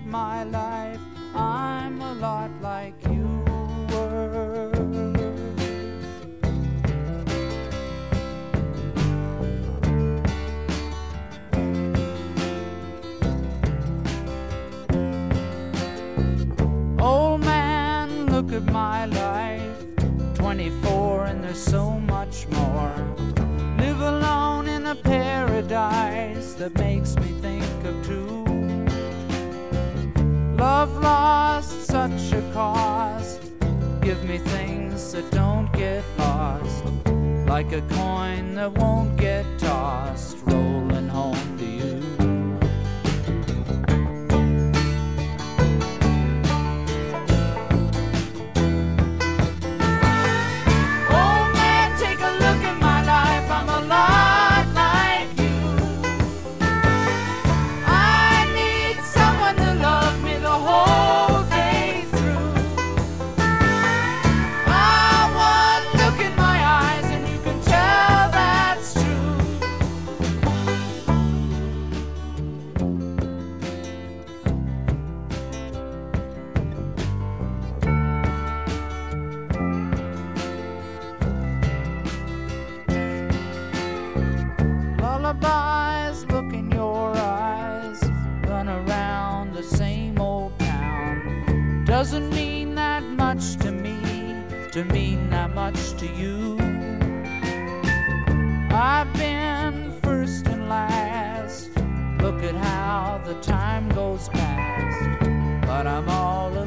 my life, I'm a lot like you were. Old man, look at my life, 24 and there's so much more. Live alone in a paradise that makes me think of two. Love lost, such a cost. Give me things that don't get lost, like a coin that won't get tossed, rolling home to you. Oh man, take a look at my life, I'm a lot like you. I need someone to love me the whole day through. One look in my eyes and you can tell that's true. Lullabies, look in your eyes, run around the same old town. Doesn't mean that much to me, to mean that much to you. I've been first and last, look at how the time goes past, but I'm all